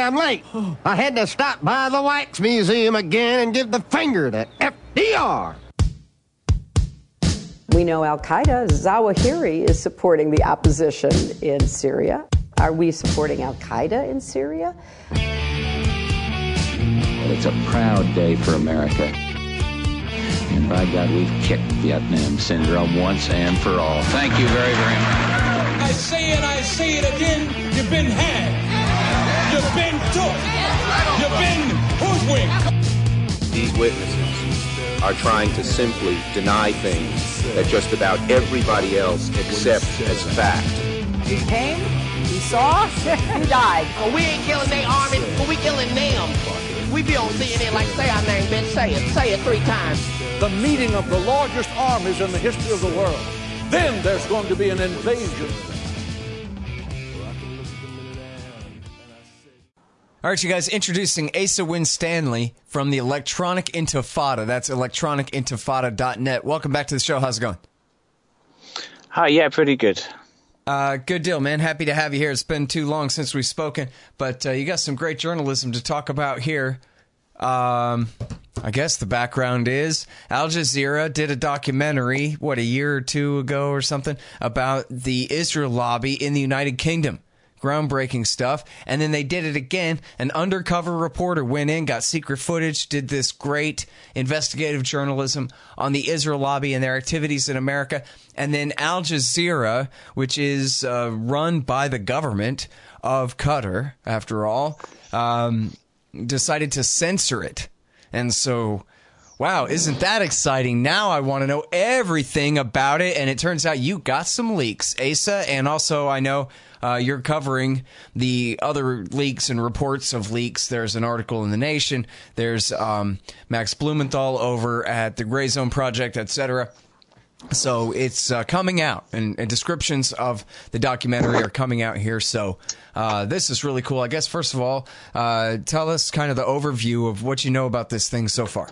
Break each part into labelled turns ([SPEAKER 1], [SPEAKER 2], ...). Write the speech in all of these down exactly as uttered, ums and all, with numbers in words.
[SPEAKER 1] I'm late. I had to stop by the Wax Museum again and give the finger to F D R.
[SPEAKER 2] We know Al-Qaeda, Zawahiri, is supporting the opposition in Syria. Are we supporting Al-Qaeda in Syria?
[SPEAKER 3] It's a proud day for America. And by God, we've kicked Vietnam syndrome once and for all. Thank you very, very much.
[SPEAKER 4] I say it, I say it again, you've been had. You've been took. You've been hoodwinked.
[SPEAKER 5] These witnesses are trying to simply deny things that just about everybody else accepts as fact.
[SPEAKER 2] He came, he saw, he died.
[SPEAKER 6] Well, we ain't killing their army, but we killing them. We be on C N N like, say our name, bitch, say it. Say it three times.
[SPEAKER 7] The meeting of the largest armies in the history of the world. Then there's going to be an invasion.
[SPEAKER 8] All right, you guys, introducing Asa Winstanley from the Electronic Intifada. That's electronic intifada dot net. Welcome back to the show. How's it going?
[SPEAKER 9] Hi, yeah, pretty good.
[SPEAKER 8] Uh, good deal, man. Happy to have you here. It's been too long since we've spoken, but uh, you got some great journalism to talk about here. Um, I guess the background is Al Jazeera did a documentary, what, a year or two ago or something, about the Israel lobby in the United Kingdom. Groundbreaking stuff. And then they did it again. An undercover reporter went in, got secret footage, did this great investigative journalism on the Israel lobby and their activities in America. And then Al Jazeera, which is uh, run by the government of Qatar, after all, um, decided to censor it. And so, wow, isn't that exciting? Now I want to know everything about it. And it turns out you got some leaks, Asa. And also I know Uh, you're covering the other leaks and reports of leaks. There's an article in The Nation. There's um, Max Blumenthal over at the Gray Zone Project, et cetera. So it's uh, coming out, and, and descriptions of the documentary are coming out here. So uh, this is really cool. I guess, first of all, uh, tell us kind of the overview of what you know about this thing so far.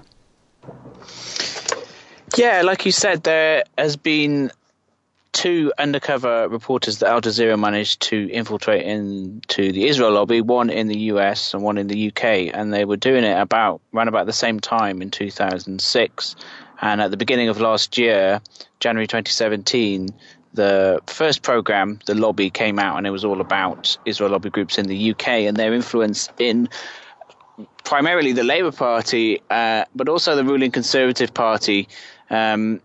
[SPEAKER 9] Yeah, like you said, there has been two undercover reporters that Al Jazeera managed to infiltrate into the Israel lobby, one in the U S and one in the U K, and they were doing it about around about the same time in two thousand six. And at the beginning of last year, January twenty seventeen, the first program, The Lobby, came out, and it was all about Israel lobby groups in the U K and their influence in primarily the Labour Party, uh, but also the ruling Conservative Party. Um,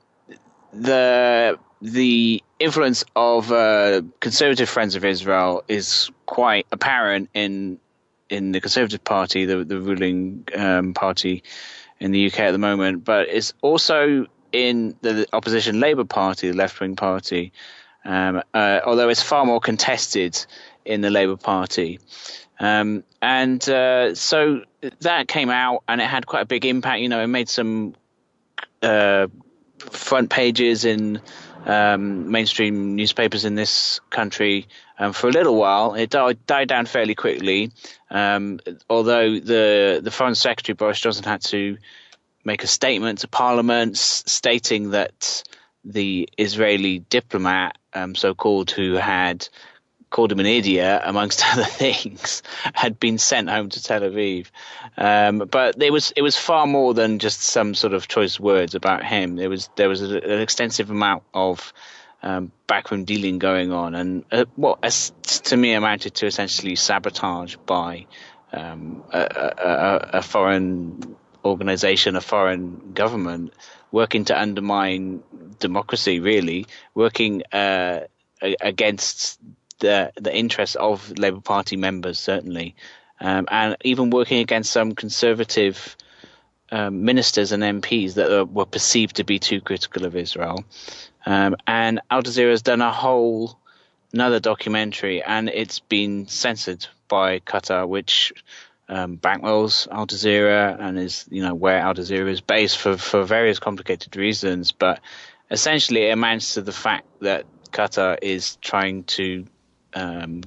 [SPEAKER 9] the The influence of uh, conservative Friends of Israel is quite apparent in in the Conservative Party, the, the ruling um, party in the U K at the moment, but it's also in the opposition Labour Party, the left-wing party, um, uh, although it's far more contested in the Labour Party. Um, and uh, so that came out, and it had quite a big impact. You know, it made some uh, front pages in Um, mainstream newspapers in this country um, for a little while. It died, died down fairly quickly, um, although the the Foreign Secretary Boris Johnson had to make a statement to Parliament stating that the Israeli diplomat, um, so-called, who had called him an idiot, amongst other things, had been sent home to Tel Aviv. Um, but it was it was far more than just some sort of choice words about him. There was there was a, an extensive amount of um, backroom dealing going on, and uh, what as, to me amounted to essentially sabotage by um, a, a, a foreign organization, a foreign government, working to undermine democracy. Really, working uh, against the the interests of Labour Party members, certainly, um, and even working against some conservative um, ministers and M Ps that are, were perceived to be too critical of Israel. Um, and Al Jazeera has done a whole another documentary, and it's been censored by Qatar, which um, bankrolls Al Jazeera and is, you know, where Al Jazeera is based for, for various complicated reasons. But essentially, it amounts to the fact that Qatar is trying to Um,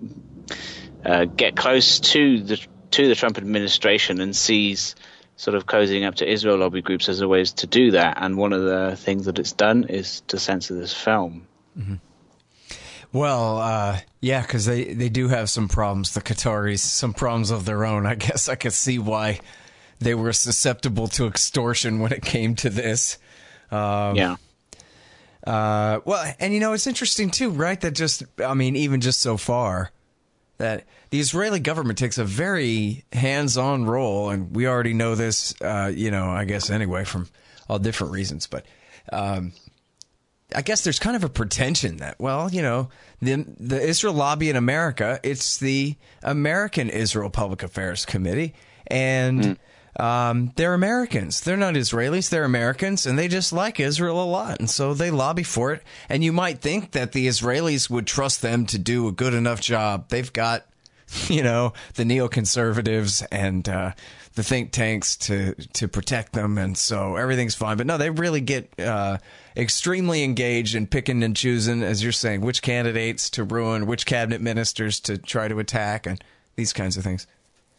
[SPEAKER 9] uh, get close to the to the Trump administration and sees sort of cozying up to Israel lobby groups as a ways to do that. And one of the things that it's done is to censor this film.
[SPEAKER 8] Mm-hmm. Well, uh, yeah, because they, they do have some problems, the Qataris, some problems of their own. I guess I could see why they were susceptible to extortion when it came to this. Um,
[SPEAKER 9] yeah.
[SPEAKER 8] Uh, well, and you know, it's interesting too, right? That just, I mean, even just so far, that the Israeli government takes a very hands-on role, and we already know this, uh, you know, I guess anyway, from all different reasons, but, um, I guess there's kind of a pretension that, well, you know, the the Israel lobby in America, it's the American Israel Public Affairs Committee, and mm. um, they're Americans. They're not Israelis. They're Americans, and they just like Israel a lot, and so they lobby for it. And you might think that the Israelis would trust them to do a good enough job. They've got, you know, the neoconservatives and uh, the think tanks to to protect them, and so everything's fine. But no, they really get uh, extremely engaged in picking and choosing, as you're saying, which candidates to ruin, which cabinet ministers to try to attack, and these kinds of things.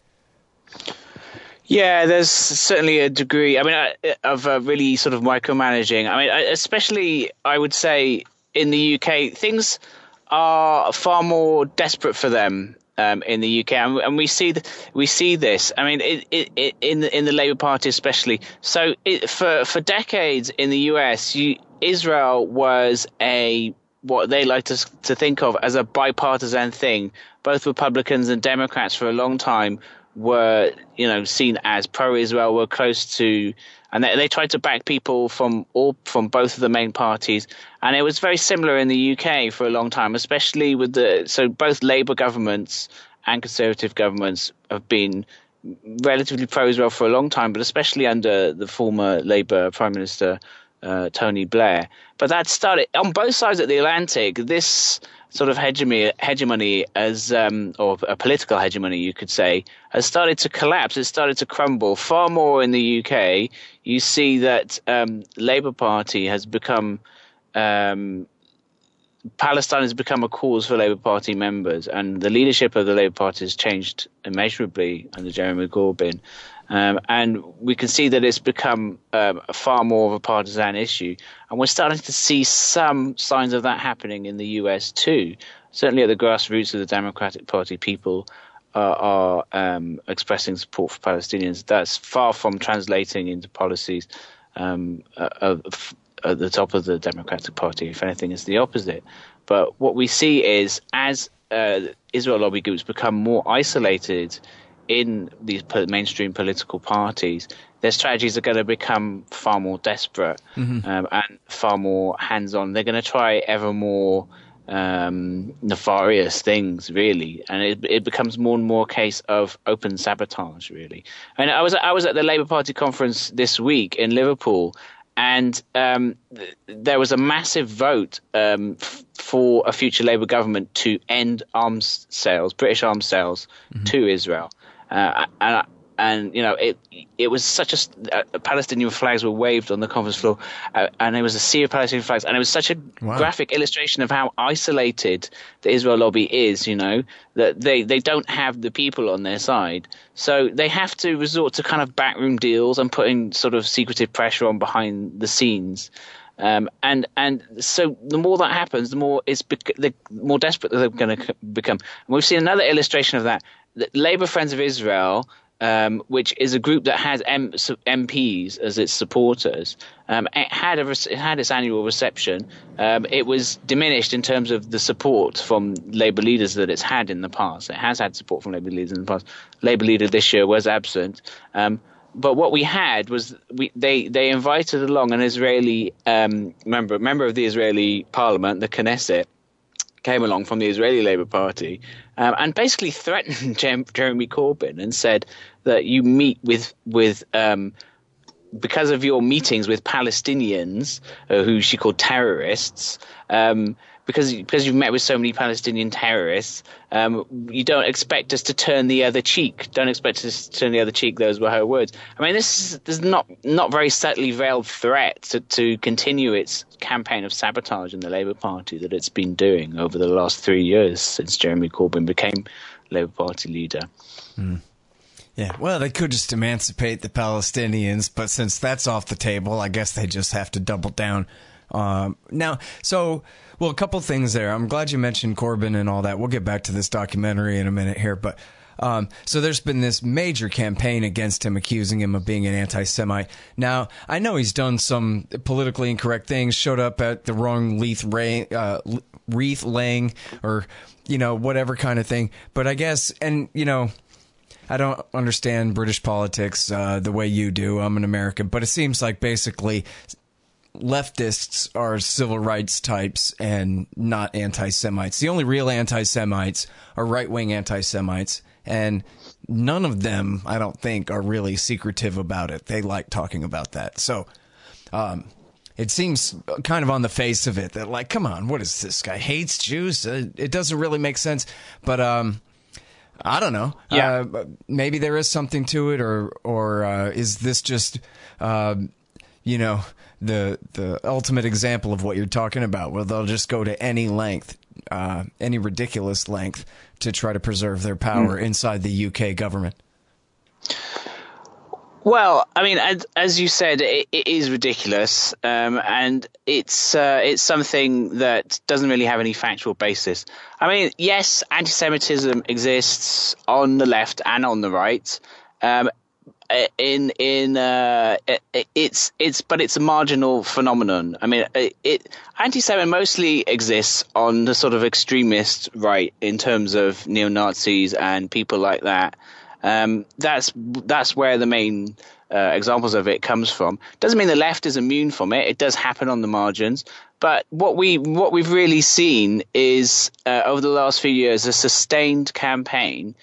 [SPEAKER 9] Yeah, there's certainly a degree, I mean, of uh, really sort of micromanaging. I mean, especially, I would say, in the U K, things are far more desperate for them. Um, in the U K, and, and we see the, we see this. I mean, it, it, it, in the in the Labour Party especially. So it, for for decades in the U S, you, Israel was a what they like to to think of as a bipartisan thing. Both Republicans and Democrats for a long time were, you know, seen as pro-Israel, were close to, and they, they tried to back people from all from both of the main parties. And it was very similar in the U K for a long time, especially with the so both Labour governments and Conservative governments have been relatively pro-Israel for a long time, but especially under the former Labour Prime Minister uh, Tony Blair. But that started on both sides of the Atlantic. This sort of hegemony, hegemony as um, or a political hegemony, you could say, has started to collapse. It started to crumble far more in the U K. You see that um, Labour Party has become. Um, Palestine has become a cause for Labour Party members, and the leadership of the Labour Party has changed immeasurably under Jeremy Corbyn. Um, and we can see that it's become um, far more of a partisan issue. And we're starting to see some signs of that happening in the U S too. Certainly at the grassroots of the Democratic Party, people uh, are um, expressing support for Palestinians. That's far from translating into policies um, of at the top of the Democratic Party. If anything, it's the opposite. But what we see is as uh, Israel lobby groups become more isolated in these mainstream political parties, their strategies are going to become far more desperate mm-hmm. um, and far more hands-on. They're going to try ever more um, nefarious things, really, and it, it becomes more and more a case of open sabotage, really. And I was I was at the Labour Party conference this week in Liverpool. And um, th- there was a massive vote um, f- for a future Labour government to end arms sales, British arms sales mm-hmm. to Israel. Uh, and, and, you know, it it was such a uh, – Palestinian flags were waved on the conference floor, uh, and there was a sea of Palestinian flags. And it was such a wow. graphic illustration of how isolated the Israel lobby is, you know, that they, they don't have the people on their side. So they have to resort to kind of backroom deals and putting sort of secretive pressure on behind the scenes. Um, and and so the more that happens, the more it's bec- the more desperate they're going to become. And we've seen another illustration of that. The Labour Friends of Israel, um, which is a group that has M- M Ps as its supporters, um, it had a it had its annual reception. Um, it was diminished in terms of the support from Labour leaders that it's had in the past. It has had support from Labour leaders in the past. Labour leader this year was absent. Um, But what we had was we, they, they invited along an Israeli um, member member of the Israeli parliament, the Knesset, came along from the Israeli Labour Party um, and basically threatened Jeremy Corbyn and said that you meet with with um, because of your meetings with Palestinians, uh, who she called terrorists. Um, Because because you've met with so many Palestinian terrorists, um, you don't expect us to turn the other cheek. Don't expect us to turn the other cheek. Those were her words. I mean, this is, this is not not very subtly veiled threat to, to continue its campaign of sabotage in the Labour Party that it's been doing over the last three years since Jeremy Corbyn became Labour Party leader.
[SPEAKER 8] Mm. Yeah, well, they could just emancipate the Palestinians, but since that's off the table, I guess they just have to double down Um, now, so, well, a couple things there. I'm glad you mentioned Corbyn and all that. We'll get back to this documentary in a minute here, but um, so there's been this major campaign against him, accusing him of being an anti-Semite. Now, I know he's done some politically incorrect things, showed up at the wrong wreath, ray, uh, wreath laying or, you know, whatever kind of thing. But I guess, and, you know, I don't understand British politics uh, the way you do. I'm an American, but it seems like basically leftists are civil rights types and not anti-Semites. The only real anti-Semites are right-wing anti-Semites, and none of them, I don't think, are really secretive about it. They like talking about that. So um, it seems kind of on the face of it that, like, come on, what is this guy? Hates Jews? Uh, it doesn't really make sense, but... Um, I don't know.
[SPEAKER 9] Yeah.
[SPEAKER 8] Uh, maybe there is something to it, or or uh, is this just, uh, you know, the the ultimate example of what you're talking about, where they'll just go to any length, uh, any ridiculous length, to try to preserve their power mm. inside the U K government?
[SPEAKER 9] Well, I mean, as, as you said, it, it is ridiculous, um, and it's uh, it's something that doesn't really have any factual basis. I mean, yes, anti-Semitism exists on the left and on the right. Um, in in uh, it, it's it's but it's a marginal phenomenon. I mean, it, it anti-Semitism mostly exists on the sort of extremist right in terms of neo-Nazis and people like that. Um, that's that's where the main uh, examples of it comes from. Doesn't mean the left is immune from it. It does happen on the margins. But what we what we've really seen is uh, over the last few years a sustained campaign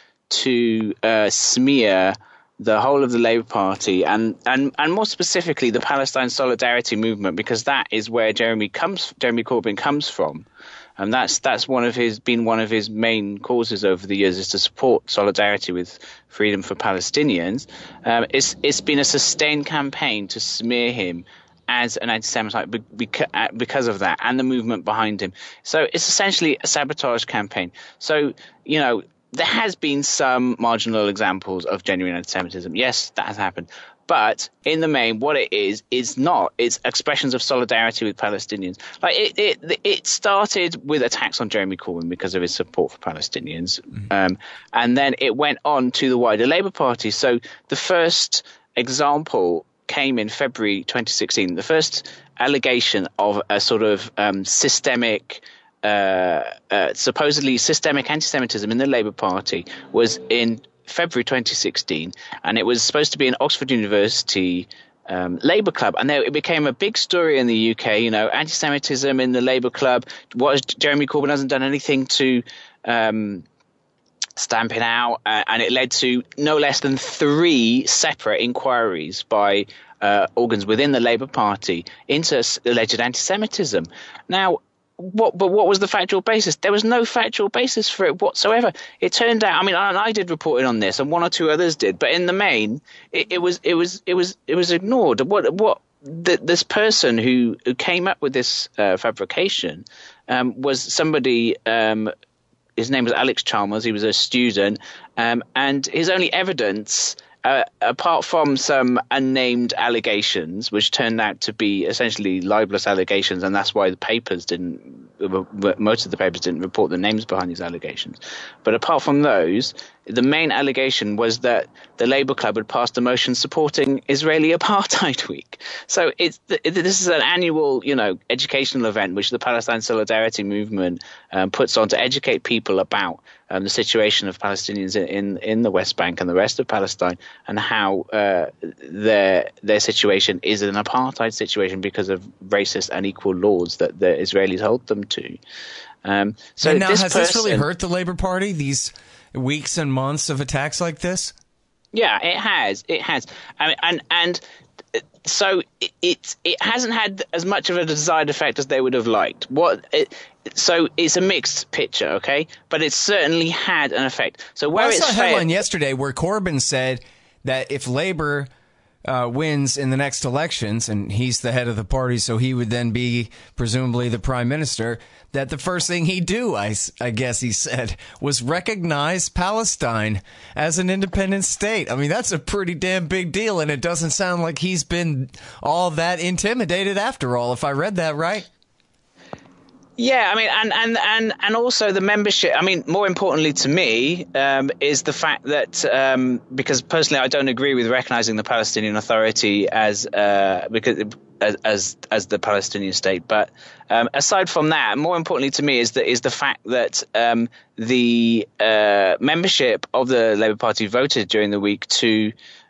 [SPEAKER 9] to uh, smear the whole of the Labour Party and, and, and more specifically the Palestine Solidarity Movement, because that is where Jeremy comes Jeremy Corbyn comes from. And that's that's one of his been one of his main causes over the years, is to support solidarity with freedom for Palestinians. Um, it's it's been a sustained campaign to smear him as an anti-Semite because of that and the movement behind him. So it's essentially a sabotage campaign. So, you know, there has been some marginal examples of genuine anti-Semitism. Yes, that has happened. But in the main, what it is, is not. It's expressions of solidarity with Palestinians. Like it, it, it started with attacks on Jeremy Corbyn because of his support for Palestinians. Mm-hmm. Um, and then it went on to the wider Labour Party. So the first example came in February twenty sixteen. The first allegation of a sort of um, systemic, uh, uh, supposedly systemic anti-Semitism in the Labour Party was in February twenty sixteen, and it was supposed to be an Oxford University um, Labour Club, and there, it became a big story in the U K. You know, anti-Semitism in the Labour Club. What, Jeremy Corbyn hasn't done anything to um, stamp it out, uh, and it led to no less than three separate inquiries by uh, organs within the Labour Party into alleged anti-Semitism. Now, What, but what was the factual basis? There was no factual basis for it whatsoever. It turned out, I mean, I, I did reporting on this, and one or two others did, but in the main, it, it was, it was, it was, it was ignored. What, what, the, this person who, who came up with this uh, fabrication um, was somebody. Um, his name was Alex Chalmers. He was a student, um, and his only evidence, Uh, apart from some unnamed allegations, which turned out to be essentially libelous allegations, and that's why the papers didn't, most of the papers didn't report the names behind these allegations. But apart from those, the main allegation was that the Labour Club had passed a motion supporting Israeli Apartheid Week. So it's this is an annual, you know, educational event which the Palestine Solidarity Movement um, puts on to educate people about um, the situation of Palestinians in, in in the West Bank and the rest of Palestine, and how uh, their their situation is an apartheid situation because of racist unequal laws that the Israelis hold them to. Um, so
[SPEAKER 8] and now,
[SPEAKER 9] this
[SPEAKER 8] has
[SPEAKER 9] person,
[SPEAKER 8] this really hurt the Labour Party? These weeks and months of attacks like this?
[SPEAKER 9] Yeah, it has. It has. I mean, and and so it, it it hasn't had as much of a desired effect as they would have liked. What? It, so it's a mixed picture, okay? But it's certainly had an effect. So where
[SPEAKER 8] well, I
[SPEAKER 9] it's
[SPEAKER 8] saw a headline
[SPEAKER 9] failed,
[SPEAKER 8] yesterday where Corbyn said that if Labour uh, wins in the next elections, and he's the head of the party, so he would then be presumably the prime minister, that the first thing he'd do, I, I guess he said, was recognize Palestine as an independent state. I mean, that's a pretty damn big deal, and it doesn't sound like he's been all that intimidated after all, if I read that right.
[SPEAKER 9] Yeah, I mean, and, and, and, and also the membership. I mean, more importantly to me um, is the fact that um, because personally I don't agree with recognizing the Palestinian Authority as uh, because as, as as the Palestinian state. But um, aside from that, more importantly to me is the is the fact that um, the uh, membership of the Labour Party voted during the week to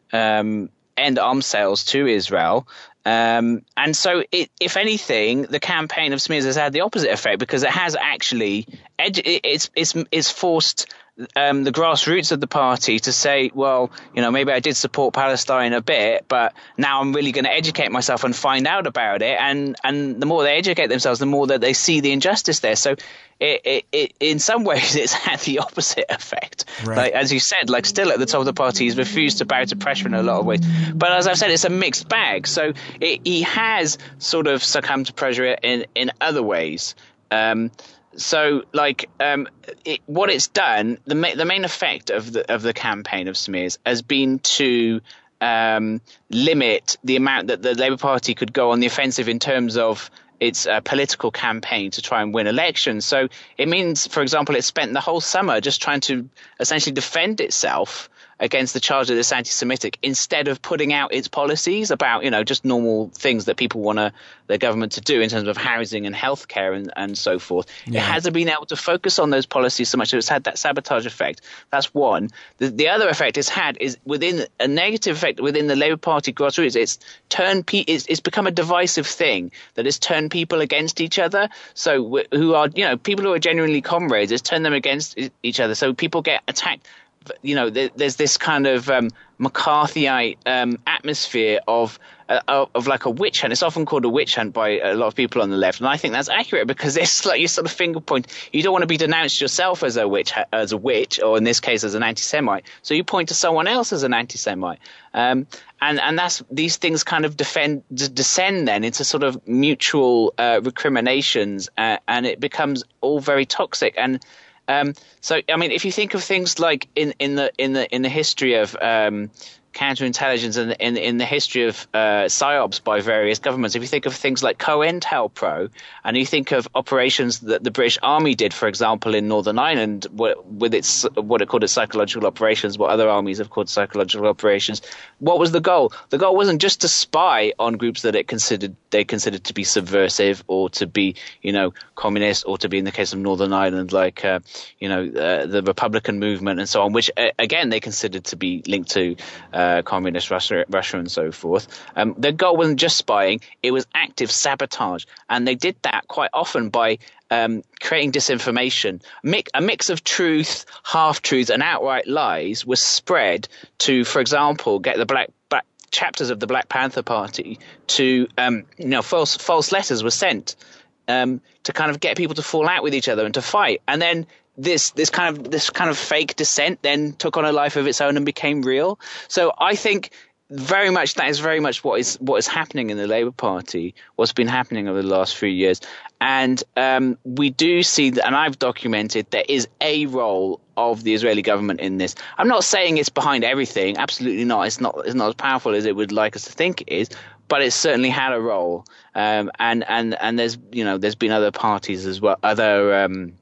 [SPEAKER 9] um, end arms sales to Israel. Um, and so, it, if anything, the campaign of smears has had the opposite effect, because it has actually edu- it's it's it's forced um, the grassroots of the party to say, well, you know, maybe I did support Palestine a bit, but now I'm really going to educate myself and find out about it. And and the more they educate themselves, the more that they see the injustice there. So it, it, it in some ways, it's had the opposite effect.
[SPEAKER 8] Right.
[SPEAKER 9] Like, as you said, like still at the top of the party, he's refused to bow to pressure in a lot of ways. But as I've said, it's a mixed bag. So it, he has sort of succumbed to pressure in, in other ways. Um, So, like, um, it, what it's done, the ma- the main effect of the of the campaign of smears has been to um, limit the amount that the Labour Party could go on the offensive in terms of its uh, political campaign to try and win elections. So it means, for example, it spent the whole summer just trying to essentially defend itself against the charge that it's anti-Semitic, instead of putting out its policies about, you know, just normal things that people want the government to do in terms of housing and healthcare and, and so forth. Yeah. It hasn't been able to focus on those policies so much that it's had that sabotage effect. That's one. The, the other effect it's had is within a negative effect within the Labour Party grassroots. It's turned pe- it's, it's become a divisive thing that has turned people against each other. So who are, you know, people who are genuinely comrades, it's turned them against each other. So people get attacked. You know, there's this kind of um, McCarthyite um, atmosphere of, uh, of like a witch hunt. It's often called a witch hunt by a lot of people on the left, and I think that's accurate, because it's like you sort of finger point. You don't want to be denounced yourself as a witch, as a witch, or in this case as an anti-Semite. So you point to someone else as an anti-Semite, um, and and that's these things kind of defend d- descend then into sort of mutual uh, recriminations, uh, and it becomes all very toxic. And Um, so, I mean, if you think of things like in, in the in the in the history of um, counterintelligence and in, in the history of uh, psyops by various governments, if you think of things like COINTELPRO, and you think of operations that the British Army did, for example, in Northern Ireland, with its what it called its psychological operations, what other armies have called psychological operations, what was the goal? The goal wasn't just to spy on groups that it considered they considered to be subversive or to be, you know, communist, or to be, in the case of Northern Ireland, like uh, you know uh, the Republican movement and so on, which uh, again they considered to be linked to Uh, communist Russia, Russia and so forth. Um, their goal wasn't just spying, it was active sabotage. And they did that quite often by um, creating disinformation. Mix, a mix of truth, half-truths and outright lies was spread to, for example, get the black, black chapters of the Black Panther Party to, um, you know, false, false letters were sent um, to kind of get people to fall out with each other and to fight. And then This this kind of this kind of fake dissent then took on a life of its own and became real. So I think very much that is very much what is what is happening in the Labour Party, what's been happening over the last few years. And um, we do see that, and I've documented, there is a role of the Israeli government in this. I'm not saying it's behind everything, absolutely not. It's not it's not as powerful as it would like us to think it is, but it's certainly had a role. Um, and and and there's you know there's been other parties as well, other. Um,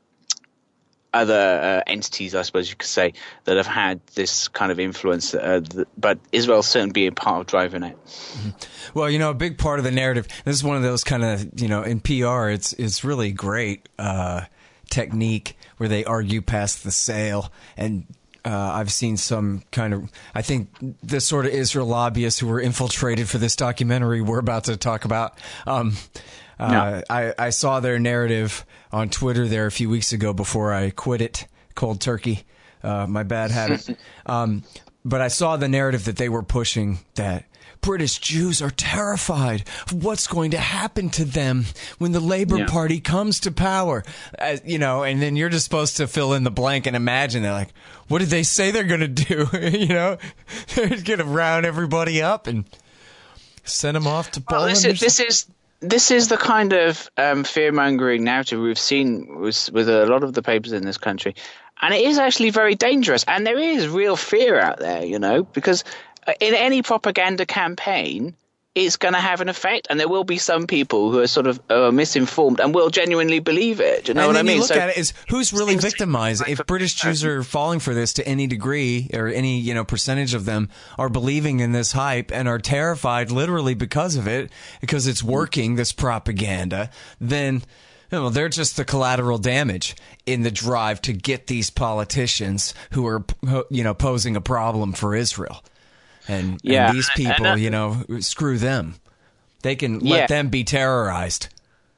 [SPEAKER 9] other uh, entities, I suppose you could say, that have had this kind of influence, uh, th- but Israel's certainly being part of driving it.
[SPEAKER 8] Mm-hmm. Well, you know, a big part of the narrative, this is one of those kind of, you know, in P R, it's it's really great uh, technique where they argue past the sale. And uh, I've seen some kind of, I think the sort of Israel lobbyists who were infiltrated for this documentary we're about to talk about, um, Uh, no. I, I saw their narrative on Twitter there a few weeks ago before I quit it cold turkey. Uh, my bad habit. um, but I saw the narrative that they were pushing that British Jews are terrified of what's going to happen to them when the Labour
[SPEAKER 9] Yeah.
[SPEAKER 8] Party comes to power. Uh, you know, and then you're just supposed to fill in the blank and imagine. They're like, what did they say they're going to do? you know, they're going to round everybody up and send them off to
[SPEAKER 9] Well,
[SPEAKER 8] Poland.
[SPEAKER 9] this is this is this is the kind of um, fear-mongering narrative we've seen with, with a lot of the papers in this country, and it is actually very dangerous. And there is real fear out there, you know, because in any propaganda campaign, it's going to have an effect, and there will be some people who are sort of uh, misinformed and will genuinely believe it. Do you know
[SPEAKER 8] and
[SPEAKER 9] what
[SPEAKER 8] then
[SPEAKER 9] I mean?
[SPEAKER 8] You look
[SPEAKER 9] so,
[SPEAKER 8] at it is who's really victimized. If British Jews are falling for this to any degree, or any you know percentage of them are believing in this hype and are terrified, literally because of it, because it's working, this propaganda, then you know, they're just the collateral damage in the drive to get these politicians who are you know posing a problem for Israel. And,
[SPEAKER 9] yeah,
[SPEAKER 8] and these people,
[SPEAKER 9] and, uh,
[SPEAKER 8] you know, screw them. They can
[SPEAKER 9] yeah.
[SPEAKER 8] let them be terrorized.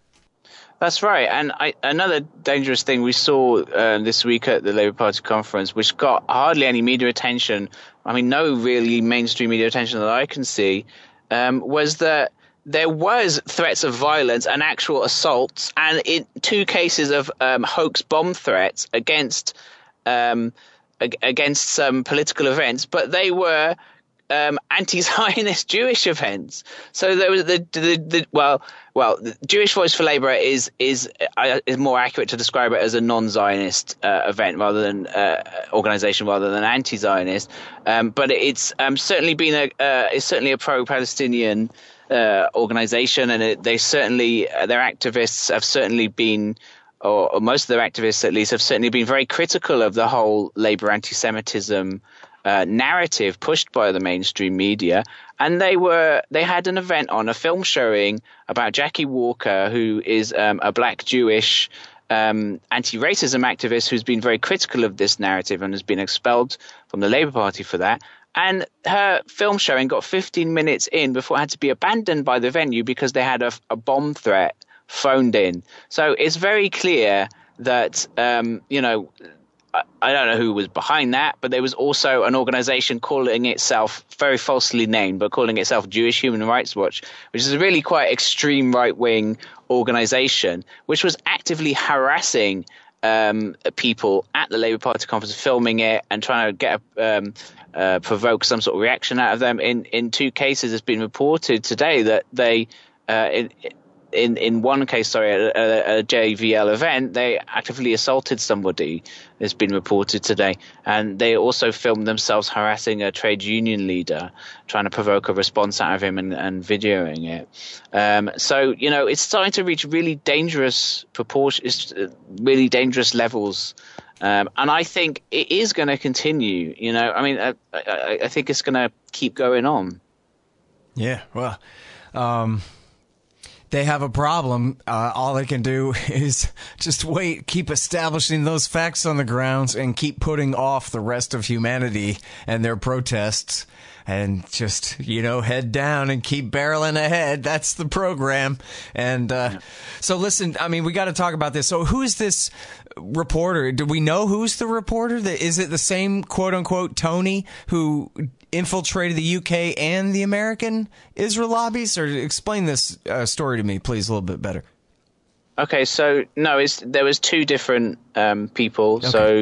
[SPEAKER 9] That's right. And I, another dangerous thing we saw uh, this week at the Labour Party conference, which got hardly any media attention, I mean, no really mainstream media attention that I can see, um, was that there was threats of violence and actual assaults, and in two cases of um, hoax bomb threats against um, ag- against some political events, but they were Um, anti-Zionist Jewish events. So there was the, the, the well, well, the Jewish Voice for Labour is is uh, is more accurate to describe it as a non-Zionist uh, event rather than uh, organisation rather than anti-Zionist. Um, but it's um, certainly been a uh, it's certainly a pro-Palestinian uh, organisation, and it, they certainly uh, their activists have certainly been. Or, or most of their activists, at least, have certainly been very critical of the whole Labour anti-Semitism uh, narrative pushed by the mainstream media. And they were they had an event on, a film showing about Jackie Walker, who is um, a black Jewish um, anti-racism activist who's been very critical of this narrative and has been expelled from the Labour Party for that. And her film showing got fifteen minutes in before it had to be abandoned by the venue because they had a, a bomb threat phoned in. So it's very clear that, um, you know, I, I don't know who was behind that, but there was also an organization calling itself, very falsely named, but calling itself Jewish Human Rights Watch, which is a really quite extreme right-wing organization, which was actively harassing um, people at the Labour Party conference, filming it and trying to get a, um, uh, provoke some sort of reaction out of them. In, in two cases, it's been reported today that they uh, in, In in one case, sorry, at a, a J V L event, they actively assaulted somebody. It's been reported today, and they also filmed themselves harassing a trade union leader, trying to provoke a response out of him and, and videoing it. Um, so you know, it's starting to reach really dangerous proportions, really dangerous levels, um, and I think it is going to continue. You know, I mean, I, I, I think it's going to keep going on.
[SPEAKER 8] Yeah, well. Um... They have a problem. Uh, all they can do is just wait, keep establishing those facts on the grounds, and keep putting off the rest of humanity and their protests, and just, you know, head down and keep barreling ahead. That's the program. And uh, yeah. So listen, I mean, we got to talk about this. So who is this reporter? Do we know who's the reporter? Is it the same quote unquote Tony who infiltrated the U K and the American Israel lobbies? Or explain this uh, story to me, please, a little bit better.
[SPEAKER 9] Okay, so no, it's there was two different um, people. Okay. So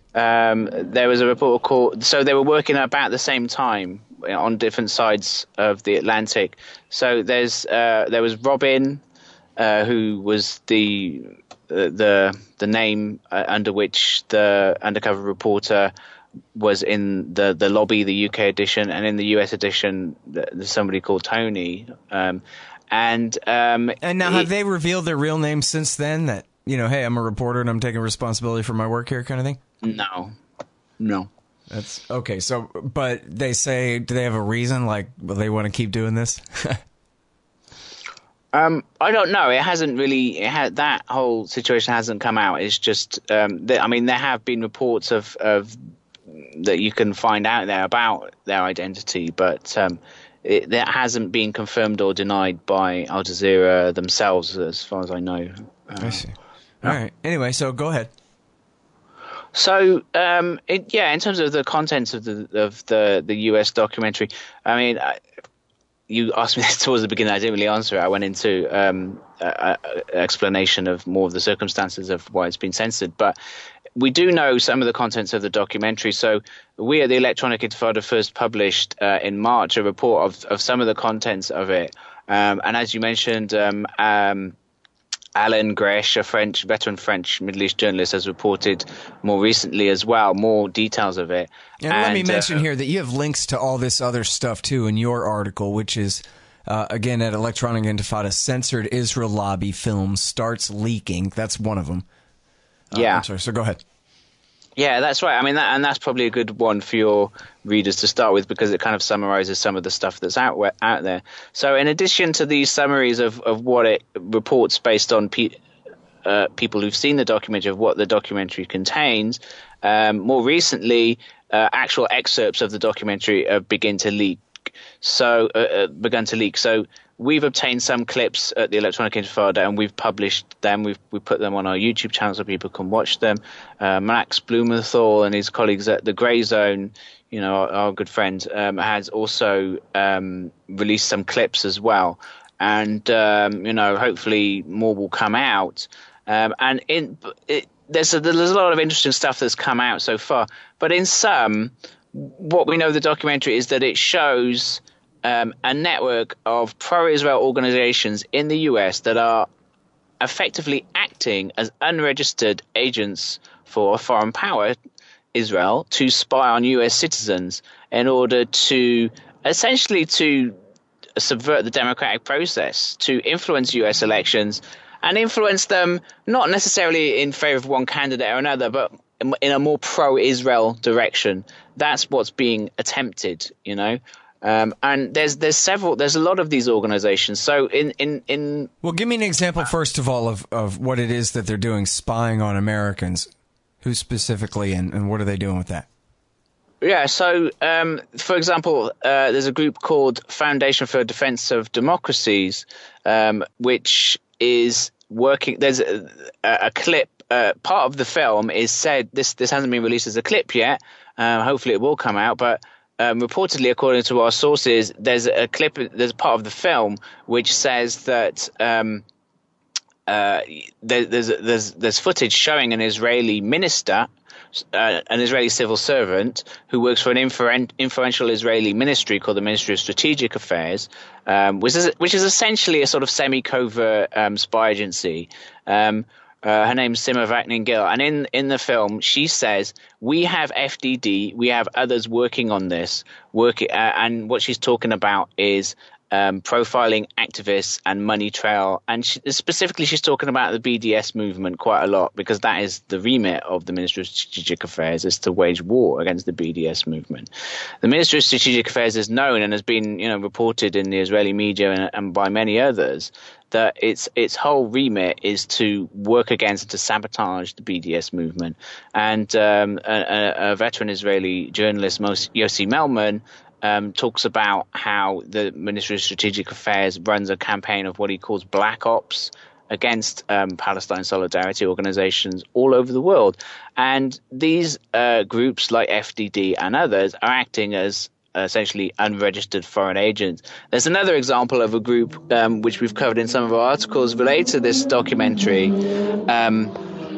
[SPEAKER 9] um, there was a reporter called. So they were working about the same time on different sides of the Atlantic. So there's uh, there was Robin, uh, who was the uh, the the name uh, under which the undercover reporter was in the, the lobby, the U K edition, and in the U S edition, there's somebody called Tony. Um, and um,
[SPEAKER 8] and now, have it, they revealed their real names since then? That, you know, hey, I'm a reporter and I'm taking responsibility for my work here, kind of thing.
[SPEAKER 9] No, no.
[SPEAKER 8] That's okay. So, but they say, do they have a reason? Like, well, they want to keep doing this?
[SPEAKER 9] Um, I don't know. It hasn't really. It had, that whole situation hasn't come out. It's just. Um, I mean, there have been reports of, of that you can find out there about their identity, but um, it, that hasn't been confirmed or denied by Al Jazeera themselves, as far as I know. Uh,
[SPEAKER 8] I see. All right. Anyway, so go ahead.
[SPEAKER 9] So, um, it, yeah, in terms of the contents of the of the, the U S documentary, I mean, I, you asked me this towards the beginning. I didn't really answer it. I went into um, an explanation of more of the circumstances of why it's been censored. But we do know some of the contents of the documentary. So we at the Electronic Intifada first published uh, in March a report of, of some of the contents of it. Um, and as you mentioned, um, um, Alan Gresh, a French veteran French Middle East journalist, has reported more recently as well, more details of it.
[SPEAKER 8] And, and let me mention uh, here that you have links to all this other stuff, too, in your article, which is, uh, again, at Electronic Intifada, Censored Israel Lobby Films Starts Leaking. That's one of them. Uh,
[SPEAKER 9] yeah.
[SPEAKER 8] I'm sorry, so go ahead.
[SPEAKER 9] Yeah, that's right. I mean, that, and that's probably a good one for your readers to start with because it kind of summarizes some of the stuff that's out out there. So in addition to these summaries of, of what it reports based on pe- uh, people who've seen the documentary, of what the documentary contains, um, more recently, uh, actual excerpts of the documentary uh, begin to leak. So uh, uh, begun to leak. So we've obtained some clips at the Electronic Intifada and we've published them. We've we put them on our YouTube channel so people can watch them. Uh, Max Blumenthal and his colleagues at the Grey Zone, you know, our, our good friend, um, has also um, released some clips as well. And, um, you know, hopefully more will come out. Um, and in it, there's, a, there's a lot of interesting stuff that's come out so far. But in some, what we know of the documentary is that it shows um, a network of pro-Israel organizations in the U S that are effectively acting as unregistered agents for a foreign power, Israel, to spy on U S citizens in order to essentially to subvert the democratic process, to influence U S elections and influence them not necessarily in favor of one candidate or another, but in a more pro-Israel direction. That's what's being attempted, you know. Um, and there's there's several there's a lot of these organizations. So in in, in
[SPEAKER 8] well, give me an example first of all of, of what it is that they're doing, spying on Americans. Who specifically, and, and what are they doing with that?
[SPEAKER 9] Yeah, so um, for example, uh, there's a group called Foundation for Defense of Democracies, um, which is working. There's a, a clip. Uh, part of the film is said this. This hasn't been released as a clip yet. Um, hopefully, it will come out. But um, reportedly, according to our sources, there's a clip. There's part of the film which says that um, uh, there, there's there's there's footage showing an Israeli minister, uh, an Israeli civil servant who works for an inferen- influential Israeli ministry called the Ministry of Strategic Affairs, um, which is which is essentially a sort of semi-covert um, spy agency. Um, Uh, her name's Sima Vaknin-Gil, and in, in the film, she says, we have F D D, we have others working on this, work, uh, and what she's talking about is um, profiling activists and money trail, and she, specifically she's talking about the B D S movement quite a lot, because that is the remit of the Ministry of Strategic Affairs, is to wage war against the B D S movement. The Ministry of Strategic Affairs is known and has been, you know, reported in the Israeli media and, and by many others, that its its whole remit is to work against and to sabotage the B D S movement. And um, a, a veteran Israeli journalist, Yossi Melman, um, talks about how the Ministry of Strategic Affairs runs a campaign of what he calls black ops against um, Palestine solidarity organizations all over the world. And these uh, groups like F D D and others are acting as essentially unregistered foreign agents. There's another example of a group um, which we've covered in some of our articles related to this documentary, um,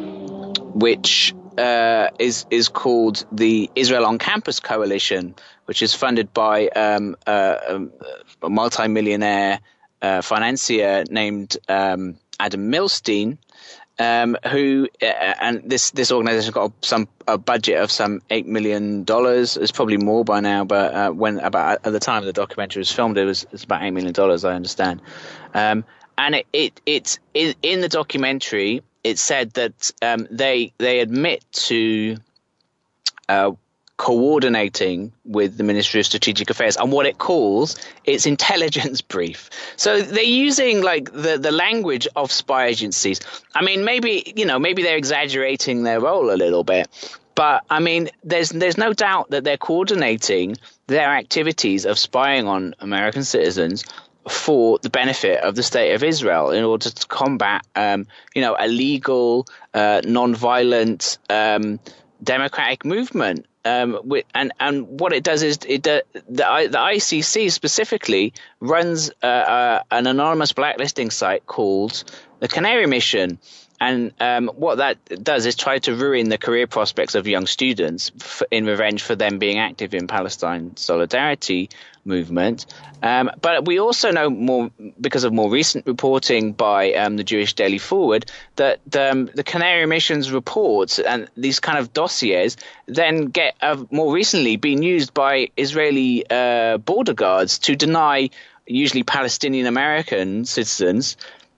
[SPEAKER 9] which uh, is is called the Israel on Campus Coalition, which is funded by um, uh, a multi-millionaire uh, financier named um, Adam Milstein, Um, who uh, and this this organization got some a budget of some eight million dollars. It's probably more by now, but uh, when about at the time the documentary was filmed, it was it's about eight million dollars, I understand. Um, and it it it's in, in the documentary, it said that um, they they admit to uh, coordinating with the Ministry of Strategic Affairs and what it calls its intelligence brief. So they're using like the, the language of spy agencies. I mean, maybe, you know, maybe they're exaggerating their role a little bit, but I mean, there's there's no doubt that they're coordinating their activities of spying on American citizens for the benefit of the state of Israel in order to combat, um, you know, illegal, uh, non-violent, um, democratic movement. Um, and, and what it does is it, the, the, the I C C specifically runs uh, uh, an anonymous blacklisting site called the Canary Mission. And um, what that does is try to ruin the career prospects of young students for, in revenge for them being active in Palestine solidarity movement. Um, but we also know more because of more recent reporting by um, the Jewish Daily Forward that um, the Canary Mission's reports and these kind of dossiers then get uh, more recently been used by Israeli uh, border guards to deny usually Palestinian American citizens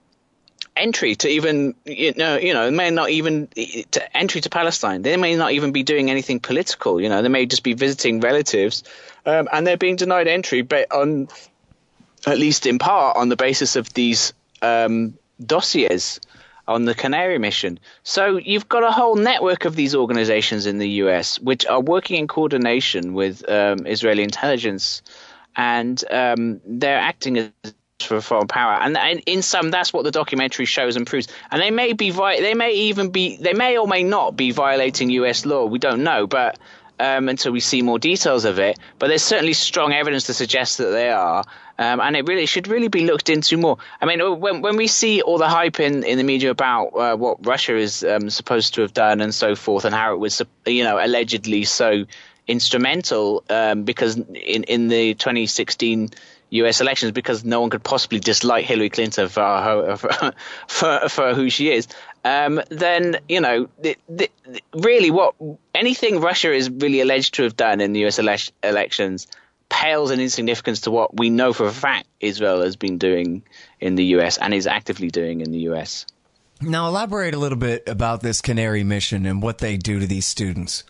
[SPEAKER 9] entry to even, you know, you know, may not even to entry to Palestine. They may not even be doing anything political. You know, they may just be visiting relatives, um, and they're being denied entry, but on at least in part on the basis of these um, dossiers on the Canary Mission. So you've got a whole network of these organizations in the U S which are working in coordination with um, Israeli intelligence, and um, they're acting as for foreign power, and in some, that's what the documentary shows and proves. And they may be, they may even be, they may or may not be violating U S law. We don't know, but um, until we see more details of it. But there's certainly strong evidence to suggest that they are, um, and it really should really be looked into more. I mean, when when we see all the hype in, in the media about uh, what Russia is um, supposed to have done and so forth, and how it was, you know, allegedly so instrumental um, because in in the twenty sixteen U S elections, because no one could possibly dislike Hillary Clinton for her, for, for, for who she is, um, then, you know, the, the, really what anything Russia is really alleged to have done in the U S ele- elections pales in insignificance to what we know for a fact Israel has been doing in the U S and is actively doing in the U S.
[SPEAKER 8] Now, elaborate a little bit about this Canary Mission and what they do to these students.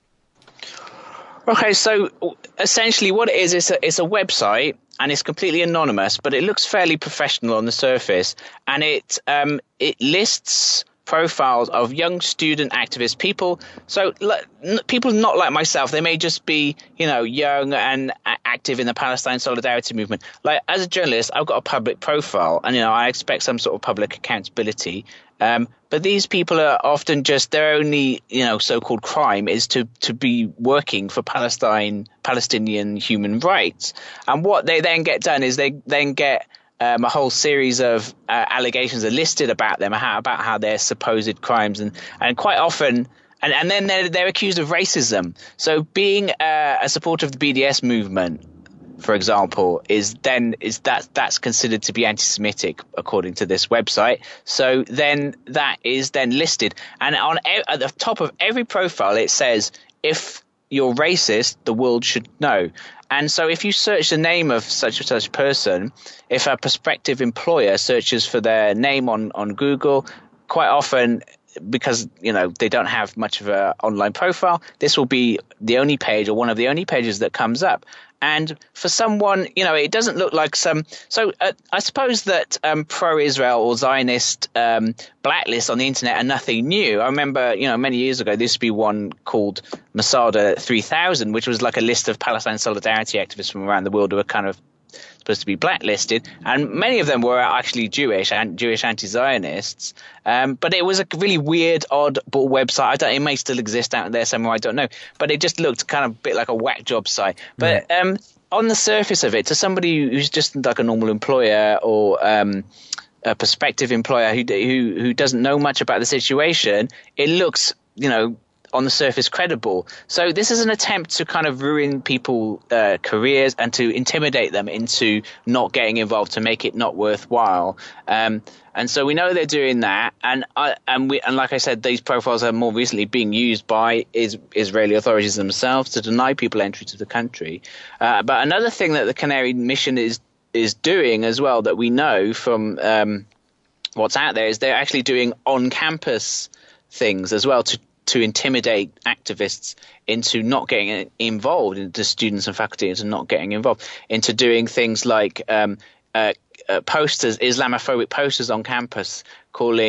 [SPEAKER 9] Okay, so essentially what it is, it's a, it's a website, and it's completely anonymous, but it looks fairly professional on the surface, and it um, it lists profiles of young student activists, people, so people not like myself. They may just be, you know, young and active in the Palestine solidarity movement. Like, as a journalist, I've got a public profile, and, you know, I expect some sort of public accountability. Um, but these people are often just, their only, you know, so-called crime is to, to be working for Palestine, Palestinian human rights. And what they then get done is they then get um, a whole series of uh, allegations are listed about them, how, about how their supposed crimes, and, and quite often, and, and then they're, they're accused of racism. So being uh, a supporter of the B D S movement, for example, is then is that that's considered to be anti-Semitic according to this website. So then that is then listed, and on at the top of every profile it says, if you're racist, the world should know. And so if you search the name of such and such person, if a prospective employer searches for their name on on Google, quite often, because, you know, they don't have much of an online profile, this will be the only page or one of the only pages that comes up. And for someone, you know, it doesn't look like some. So uh, I suppose that um, pro-Israel or Zionist um, blacklists on the internet are nothing new. I remember, you know, many years ago, there used to be one called Masada three thousand, which was like a list of Palestine solidarity activists from around the world who were kind of supposed to be blacklisted, and many of them were actually Jewish and Jewish anti-Zionists. Um, but it was a really weird, oddball website. I don't, it may still exist out there somewhere, I don't know. But it just looked kind of a bit like a whack job site. But yeah. um, on the surface of it, to somebody who's just like a normal employer or um, a prospective employer who, who who doesn't know much about the situation, it looks, you know, on the surface credible. So this is an attempt to kind of ruin people's uh, careers and to intimidate them into not getting involved, to make it not worthwhile. Um, and so we know they're doing that. And I, and we and like I said, these profiles are more recently being used by is, Israeli authorities themselves to deny people entry to the country. Uh, but another thing that the Canary Mission is is doing as well, that we know from um, what's out there, is they're actually doing on-campus things as well to to intimidate activists into not getting involved, into students and faculty into not getting involved, into doing things like um, uh, uh, posters, Islamophobic posters on campus calling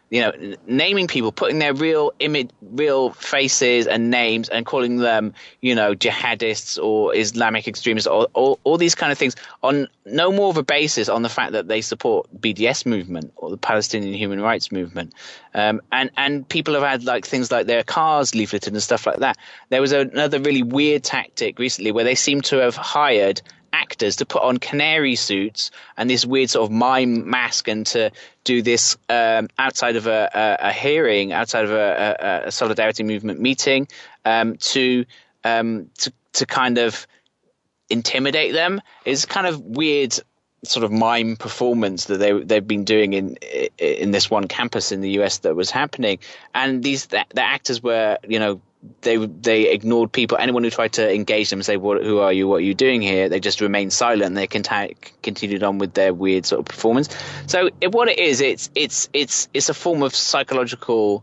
[SPEAKER 9] you know, naming people, putting their real image, real faces and names, and calling them, you know, jihadists or Islamic extremists, or all, all these kind of things, on no more of a basis on the fact that they support B D S movement or the Palestinian human rights movement. Um, and, and people have had like things like their cars leafleted and stuff like that. There was another really weird tactic recently where they seem to have hired actors to put on canary suits and this weird sort of mime mask, and to do this um, outside of a, a, a hearing, outside of a, a, a solidarity movement meeting, um, to um, to to kind of intimidate them. It's kind of weird sort of mime performance that they they've been doing in in this one campus in the U S that was happening, and these the, the actors were, you know, they they ignored people. Anyone who tried to engage them and say, "What? Who are you? What are you doing here?" They just remained silent. They conti- continued on with their weird sort of performance. So it, what it is, it's it's it's it's a form of psychological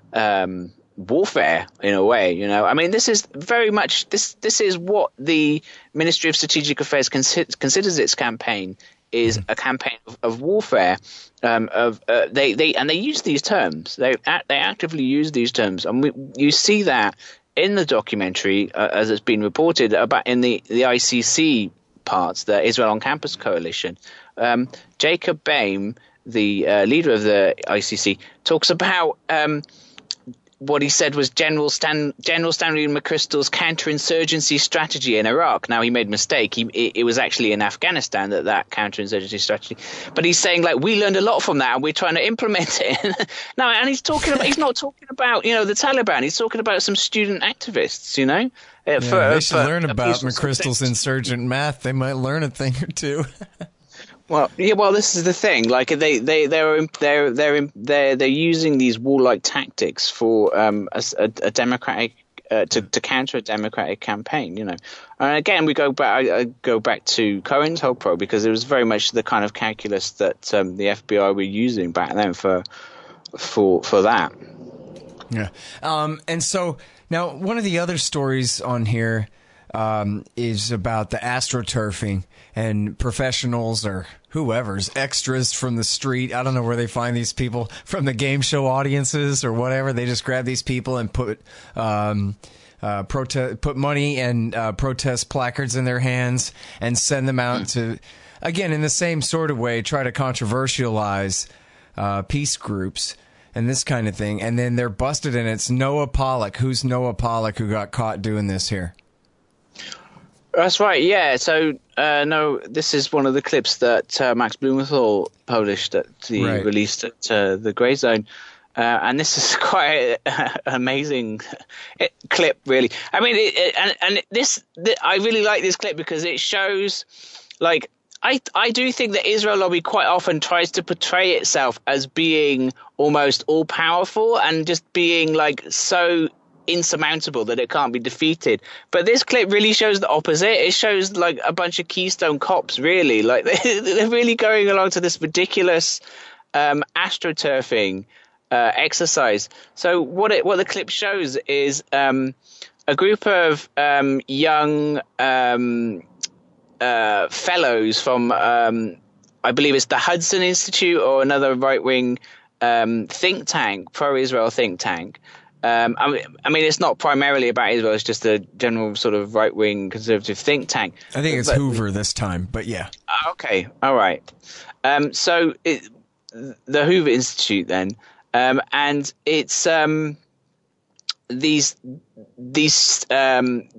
[SPEAKER 9] um, warfare in a way. You know, I mean, this is very much this this is what the Ministry of Strategic Affairs consi- considers its campaign is a campaign of, of warfare. Um, of uh, they they and they use these terms. They they actively use these terms, and we, you see that in the documentary uh, as it's been reported about in the the I C C parts, the Israel on Campus Coalition. Um, Jacob Baim, the uh, leader of the I C C, talks about um, what he said was General Stan General Stanley McChrystal's counterinsurgency strategy in Iraq. Now, he made a mistake. He, it, it was actually in Afghanistan that that counterinsurgency strategy. But he's saying, like, we learned a lot from that and we're trying to implement it. Now, and he's talking about, he's not talking about, you know, the Taliban. He's talking about some student activists, you know. Uh,
[SPEAKER 8] yeah,
[SPEAKER 9] for,
[SPEAKER 8] they should
[SPEAKER 9] for
[SPEAKER 8] learn about McChrystal's
[SPEAKER 9] success.
[SPEAKER 8] insurgent math. They might learn a thing or two.
[SPEAKER 9] Well, yeah. Well, this is the thing. Like they, they, they're, they're, they're, they're, they're using these warlike tactics for um, a, a, a democratic uh, to, to counter a democratic campaign. You know, and again, we go back. I, I go back to COINTELPRO because it was very much the kind of calculus that um, the F B I were using back then for, for, for that.
[SPEAKER 8] Yeah. Um, and so now, one of the other stories on here um, is about the astroturfing and professionals or whoever's extras from the street. I don't know where they find these people, from the game show audiences or whatever. They just grab these people and put um, uh, protest, put money and uh, protest placards in their hands and send them out to, again, in the same sort of way, try to controversialize uh, peace groups and this kind of thing. And then they're busted, and it's Noah Pollock. Who's Noah Pollock who got caught doing this here?
[SPEAKER 9] That's right, yeah. So, uh, no, this is one of the clips that uh, Max Blumenthal published at the
[SPEAKER 8] Right.
[SPEAKER 9] released at uh, the Grey Zone, uh, and this is quite an amazing clip, really. I mean, it, it, and and this, th- I really like this clip because it shows, like, I I do think the Israel lobby quite often tries to portray itself as being almost all powerful and just being like so insurmountable that it can't be defeated. But this clip really shows the opposite. It shows like a bunch of Keystone cops, really. Like they're really going along to this ridiculous um, astroturfing uh, exercise. So what it what the clip shows is um, a group of um, young um, uh, fellows from um, I believe it's the Hudson Institute or another right wing um, think tank, pro-Israel think tank. Um, I mean, I mean, it's not primarily about Israel. It's just a general sort of right-wing conservative think tank.
[SPEAKER 8] I think it's
[SPEAKER 9] but,
[SPEAKER 8] Hoover this time, but yeah.
[SPEAKER 9] Okay, all right. Um, so it, the Hoover Institute then, um, and it's um, these these um,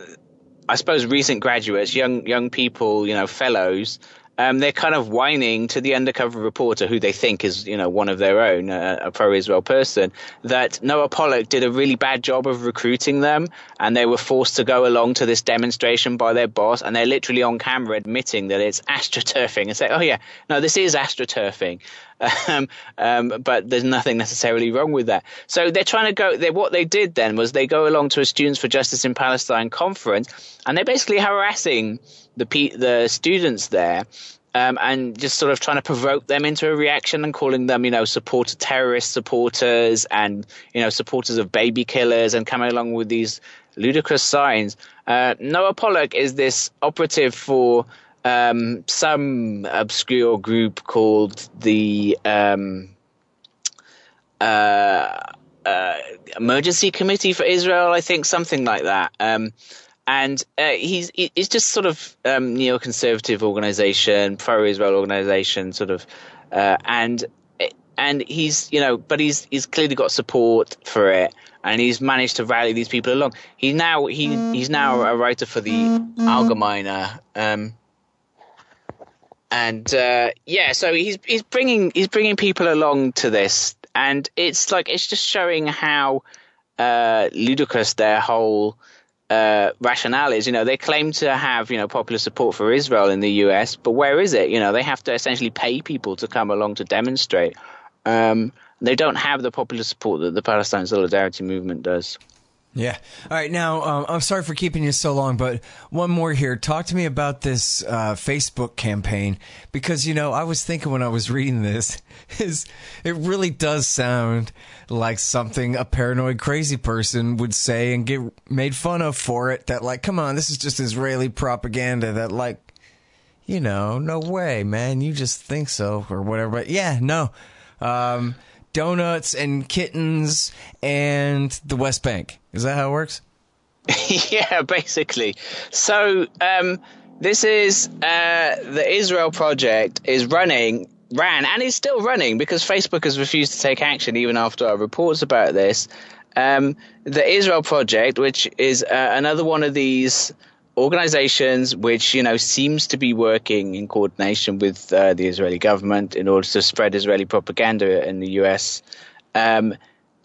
[SPEAKER 9] I suppose recent graduates, young young people, you know, fellows. Um, they're kind of whining to the undercover reporter, who they think is, you know, one of their own, uh, a pro-Israel person, that Noah Pollock did a really bad job of recruiting them, and they were forced to go along to this demonstration by their boss, and they're literally on camera admitting that it's astroturfing and say, oh yeah, no, this is astroturfing. Um, um, but there's nothing necessarily wrong with that. So they're trying to go, they, what they did then was they go along to a Students for Justice in Palestine conference, and they're basically harassing the pe- the students there, um, and just sort of trying to provoke them into a reaction and calling them, you know, supporter terrorist supporters and, you know, supporters of baby killers, and coming along with these ludicrous signs. Uh, Noah Pollock is this operative for um, some obscure group called the um, uh, uh, emergency committee for Israel, I think, something like that. Um, and uh, he's he's just sort of um, neoconservative organization, pro-Israel organization, sort of, uh, and and he's you know, but he's he's clearly got support for it, and he's managed to rally these people along. He now he he's now a writer for the Allgemeine. Um, And uh, yeah, so he's he's bringing he's bringing people along to this, and it's like it's just showing how uh, ludicrous their whole uh, rationale is. You know, they claim to have you know popular support for Israel in the U S, but where is it? You know, they have to essentially pay people to come along to demonstrate. Um, they don't have the popular support that the Palestine Solidarity Movement does.
[SPEAKER 8] Yeah. All right. Now, um, I'm sorry for keeping you so long, but one more here. Talk to me about this uh, Facebook campaign, because, you know, I was thinking when I was reading this, is it really does sound like something a paranoid crazy person would say and get made fun of for it. That, like, come on, this is just Israeli propaganda that, like, you know, no way, man. You just think so or whatever. But, yeah, no. Um Donuts and kittens and the West Bank. Is that how it works?
[SPEAKER 9] Yeah, basically. So um, this is uh, the Israel Project is running, ran, and is still running because Facebook has refused to take action even after our reports about this. Um, the Israel Project, which is uh, another one of these organizations which, you know, seems to be working in coordination with uh, the Israeli government in order to spread Israeli propaganda in the U S, um,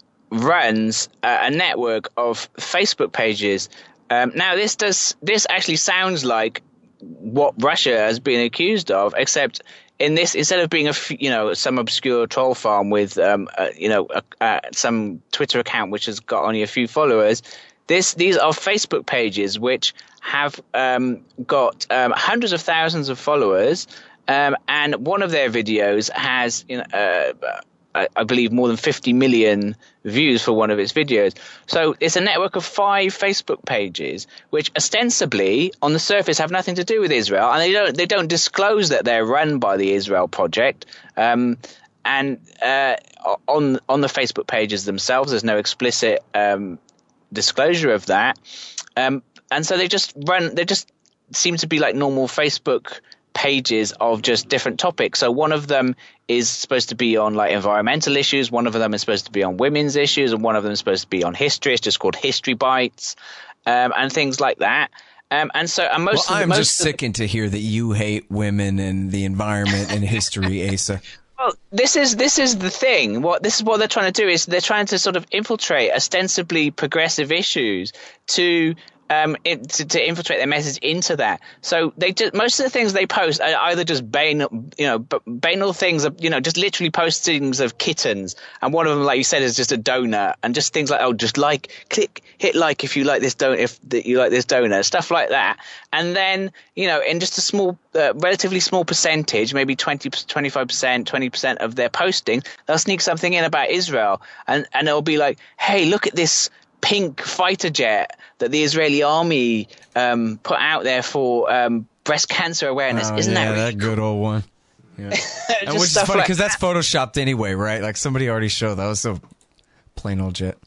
[SPEAKER 9] runs uh, a network of Facebook pages. Um, now, this does this actually sounds like what Russia has been accused of, except in this, instead of being a you know some obscure troll farm with um, uh, you know uh, uh, some Twitter account which has got only a few followers. This, these are Facebook pages which have um, got um, hundreds of thousands of followers, um, and one of their videos has, you know, uh, I, I believe, more than fifty million views for one of its videos. So it's a network of five Facebook pages, which ostensibly, on the surface, have nothing to do with Israel, and they don't they don't disclose that they're run by the Israel Project. Um, and uh, on on the Facebook pages themselves, there's no explicit Um, disclosure of that, um, and so they just run. They just seem to be like normal Facebook pages of just different topics. So one of them is supposed to be on like environmental issues. One of them is supposed to be on women's issues, and one of them is supposed to be on history. It's just called History Bites, um, and things like that. Um, and so, and most
[SPEAKER 8] well,
[SPEAKER 9] of the,
[SPEAKER 8] I'm
[SPEAKER 9] most
[SPEAKER 8] just
[SPEAKER 9] of the,
[SPEAKER 8] sickened to hear that you hate women and the environment and history, Asa.
[SPEAKER 9] Well, this is this is the thing. What this is what they're trying to do is they're trying to sort of infiltrate ostensibly progressive issues to um it, to, to infiltrate their message into that. So they just most of the things they post are either just banal, you know, banal things of, you know, just literally postings of kittens, and one of them, like you said, is just a donut, and just things like, oh, just like, click, hit like if you like this donut, if you like this donut, stuff like that. And then, you know, in just a small, uh, relatively small percentage, maybe twenty, twenty-five percent, twenty percent of their posting, they'll sneak something in about Israel, and and it'll be like, hey, look at this pink fighter jet that the Israeli army um, put out there for um, breast cancer awareness.
[SPEAKER 8] Oh,
[SPEAKER 9] Isn't
[SPEAKER 8] yeah,
[SPEAKER 9] that really
[SPEAKER 8] that good old one? Yeah. And which is funny
[SPEAKER 9] like
[SPEAKER 8] because that's
[SPEAKER 9] that.
[SPEAKER 8] photoshopped anyway, right? Like somebody already showed that was a plain old jet.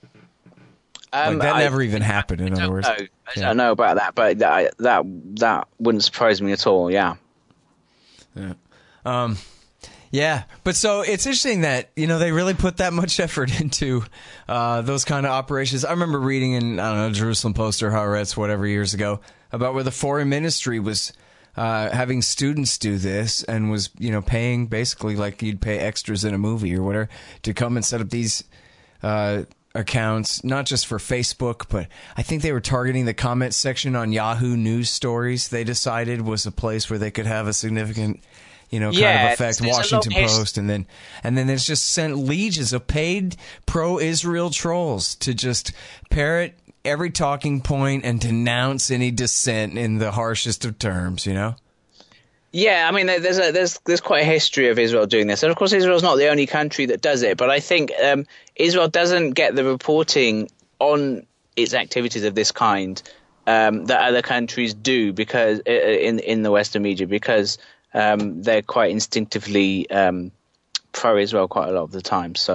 [SPEAKER 9] Um,
[SPEAKER 8] like that
[SPEAKER 9] I,
[SPEAKER 8] never even happened. In
[SPEAKER 9] I
[SPEAKER 8] other words,
[SPEAKER 9] know. I
[SPEAKER 8] yeah.
[SPEAKER 9] don't know about that, but that that that wouldn't surprise me at all. Yeah.
[SPEAKER 8] Yeah. Um, yeah, but so it's interesting that, you know, they really put that much effort into uh, those kind of operations. I remember reading in, I don't know, Jerusalem Post or Haaretz, whatever, years ago, about where the foreign ministry was uh, having students do this and was, you know, paying basically like you'd pay extras in a movie or whatever to come and set up these uh, accounts, not just for Facebook, but I think they were targeting the comment section on Yahoo News stories. They decided was a place where they could have a significant, you know, kind
[SPEAKER 9] yeah,
[SPEAKER 8] of effect.
[SPEAKER 9] there's, there's
[SPEAKER 8] Washington Post, and then and then it's just sent legions of paid pro-Israel trolls to just parrot every talking point and denounce any dissent in the harshest of terms, you know?
[SPEAKER 9] Yeah, I mean, there's a, there's there's quite a history of Israel doing this, and of course, Israel's not the only country that does it. But I think um, Israel doesn't get the reporting on its activities of this kind um, that other countries do, because in in the Western media, because um, they're quite instinctively um, pro-Israel quite a lot of the time. So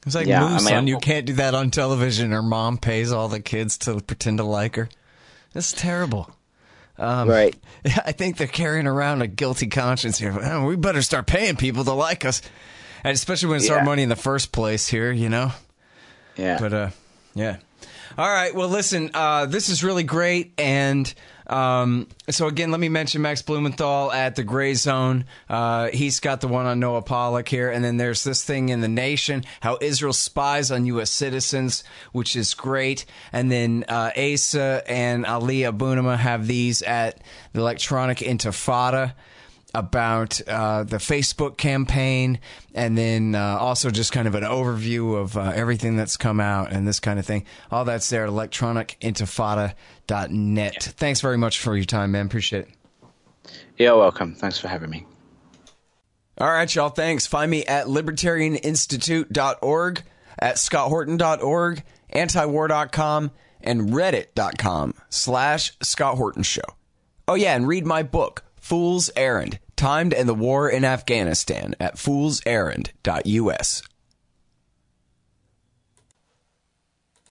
[SPEAKER 8] It's like,
[SPEAKER 9] Yeah,
[SPEAKER 8] Moose,
[SPEAKER 9] I mean,
[SPEAKER 8] son, you can't do that on television. Her mom pays all the kids to pretend to like her. That's terrible. Um,
[SPEAKER 9] right.
[SPEAKER 8] I think they're carrying around a guilty conscience here. Oh, we better start paying people to like us. And especially when it's
[SPEAKER 9] Yeah.
[SPEAKER 8] our money in the first place here, you know?
[SPEAKER 9] Yeah.
[SPEAKER 8] But, uh, yeah. All right. Well, listen, uh, this is really great. And um, so, again, let me mention Max Blumenthal at the Gray Zone. Uh, he's got the one on Noah Pollock here. And then there's this thing in The Nation, how Israel spies on U S citizens, which is great. And then uh, Asa and Ali Abunimah have these at the Electronic Intifada, about uh, the Facebook campaign, and then uh, also just kind of an overview of uh, everything that's come out and this kind of thing. All that's there at electronic intifada dot net. Thanks very much for your time, man. Appreciate it.
[SPEAKER 9] You're welcome. Thanks for having me.
[SPEAKER 8] All right, y'all. Thanks. Find me at libertarian institute dot org, at scott horton dot org, antiwar dot com, and reddit dot com slash Scott Horton Show. Oh, yeah, and read my book, Fool's Errand, Time to End the War in Afghanistan, at fools errand dot U S.